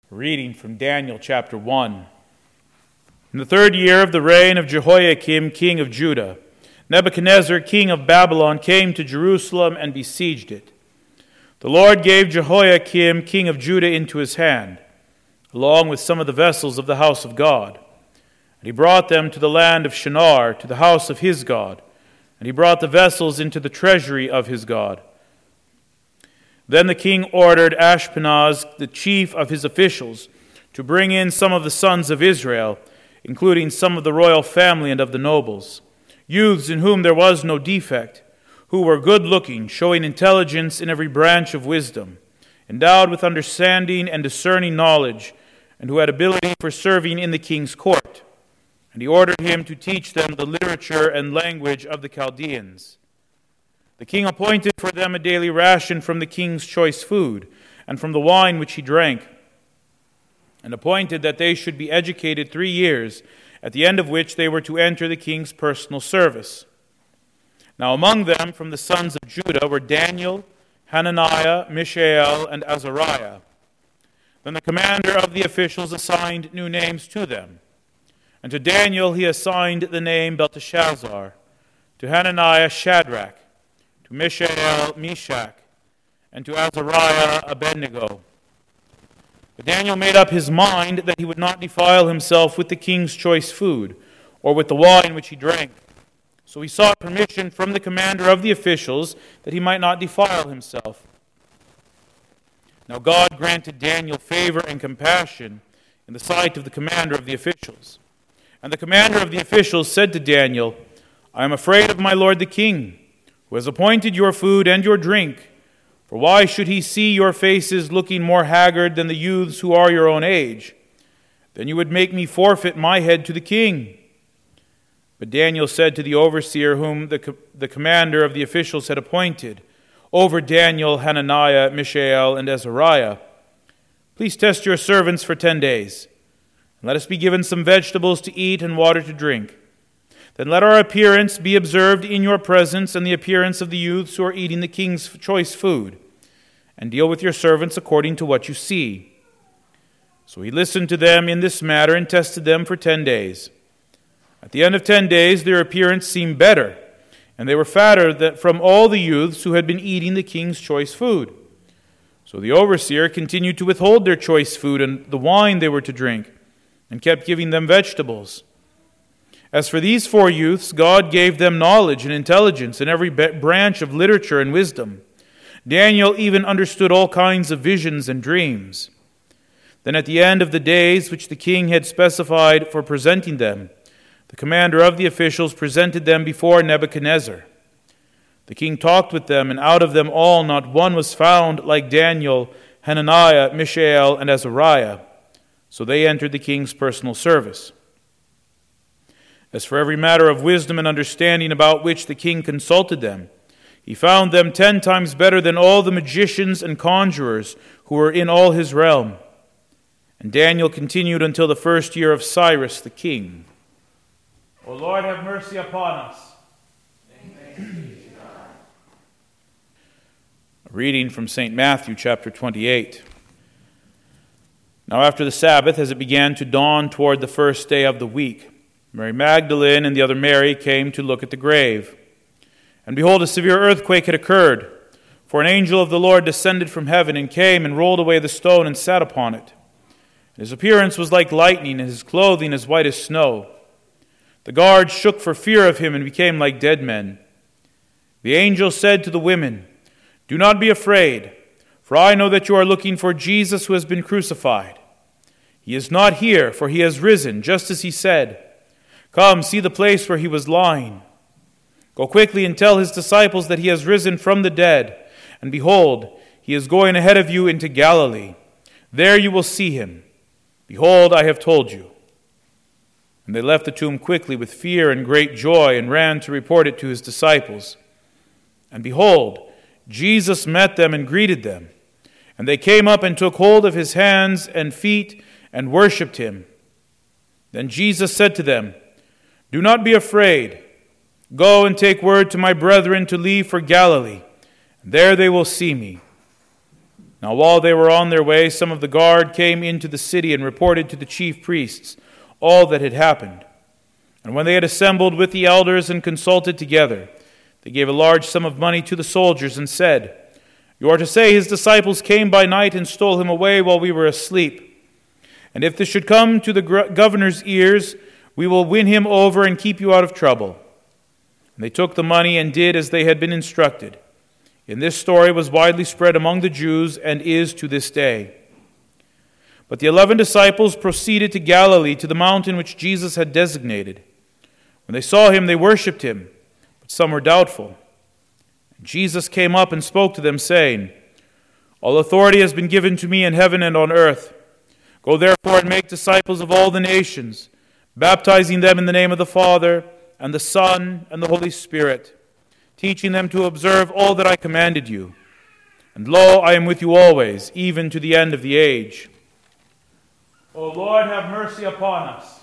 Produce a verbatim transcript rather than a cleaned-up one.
Reading from Daniel chapter one. In the third year of the reign of Jehoiakim, king of Judah, Nebuchadnezzar, king of Babylon, came to Jerusalem and besieged it. The Lord gave Jehoiakim, king of Judah, into his hand, along with some of the vessels of the house of God. And he brought them to the land of Shinar, to the house of his God. And he brought the vessels into the treasury of his God. Then the king ordered Ashpenaz, the chief of his officials, to bring in some of the sons of Israel, including some of the royal family and of the nobles, youths in whom there was no defect, who were good-looking, showing intelligence in every branch of wisdom, endowed with understanding and discerning knowledge, and who had ability for serving in the king's court. And he ordered him to teach them the literature and language of the Chaldeans. The king appointed for them a daily ration from the king's choice food, and from the wine which he drank, and appointed that they should be educated three years, at the end of which they were to enter the king's personal service. Now among them from the sons of Judah were Daniel, Hananiah, Mishael, and Azariah. Then the commander of the officials assigned new names to them. And to Daniel he assigned the name Belteshazzar, to Hananiah Shadrach, to Mishael Meshach, and to Azariah Abednego. But Daniel made up his mind that he would not defile himself with the king's choice food, or with the wine which he drank. So he sought permission from the commander of the officials that he might not defile himself. Now God granted Daniel favor and compassion in the sight of the commander of the officials. And the commander of the officials said to Daniel, I am afraid of my lord the king, who has appointed your food and your drink. For why should he see your faces looking more haggard than the youths who are your own age? Then you would make me forfeit my head to the king. But Daniel said to the overseer whom the, the commander of the officials had appointed, over Daniel, Hananiah, Mishael, and Azariah, please test your servants for ten days, and let us be given some vegetables to eat and water to drink. Then let our appearance be observed in your presence and the appearance of the youths who are eating the king's choice food, and deal with your servants according to what you see. So he listened to them in this matter and tested them for ten days. At the end of ten days their appearance seemed better, and they were fatter than from all the youths who had been eating the king's choice food. So the overseer continued to withhold their choice food and the wine they were to drink, and kept giving them vegetables. As for these four youths, God gave them knowledge and intelligence in every branch of literature and wisdom. Daniel even understood all kinds of visions and dreams. Then at the end of the days which the king had specified for presenting them, the commander of the officials presented them before Nebuchadnezzar. The king talked with them, and out of them all not one was found like Daniel, Hananiah, Mishael, and Azariah. So they entered the king's personal service. As for every matter of wisdom and understanding about which the king consulted them, he found them ten times better than all the magicians and conjurers who were in all his realm. And Daniel continued until the first year of Cyrus the king. O Lord, have mercy upon us. A reading from Saint Matthew chapter twenty-eight. Now after the Sabbath, as it began to dawn toward the first day of the week, Mary Magdalene and the other Mary came to look at the grave. And behold, a severe earthquake had occurred, for an angel of the Lord descended from heaven and came and rolled away the stone and sat upon it. And his appearance was like lightning, and his clothing as white as snow. The guards shook for fear of him and became like dead men. The angel said to the women, Do not be afraid, for I know that you are looking for Jesus who has been crucified. He is not here, for he has risen, just as he said. Come, see the place where he was lying. Go quickly and tell his disciples that he has risen from the dead. And behold, he is going ahead of you into Galilee. There you will see him. Behold, I have told you. And they left the tomb quickly with fear and great joy and ran to report it to his disciples. And behold, Jesus met them and greeted them. And they came up and took hold of his hands and feet and worshipped him. Then Jesus said to them, Do not be afraid. Go and take word to my brethren to leave for Galilee, and there they will see me. Now while they were on their way, some of the guard came into the city and reported to the chief priests all that had happened. And when they had assembled with the elders and consulted together, they gave a large sum of money to the soldiers and said, "You are to say his disciples came by night and stole him away while we were asleep. And if this should come to the governor's ears, we will win him over and keep you out of trouble." And they took the money and did as they had been instructed. And this story was widely spread among the Jews and is to this day. But the eleven disciples proceeded to Galilee, to the mountain which Jesus had designated. When they saw him, they worshipped him, but some were doubtful. And Jesus came up and spoke to them, saying, "All authority has been given to me in heaven and on earth. Go therefore and make disciples of all the nations, baptizing them in the name of the Father, and the Son, and the Holy Spirit, teaching them to observe all that I commanded you. And lo, I am with you always, even to the end of the age." O Lord, have mercy upon us.